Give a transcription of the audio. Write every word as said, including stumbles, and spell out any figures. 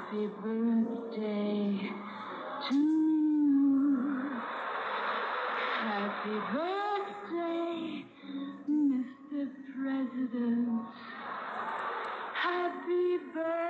Happy birthday to you. Happy birthday, Mister President. Happy birthday.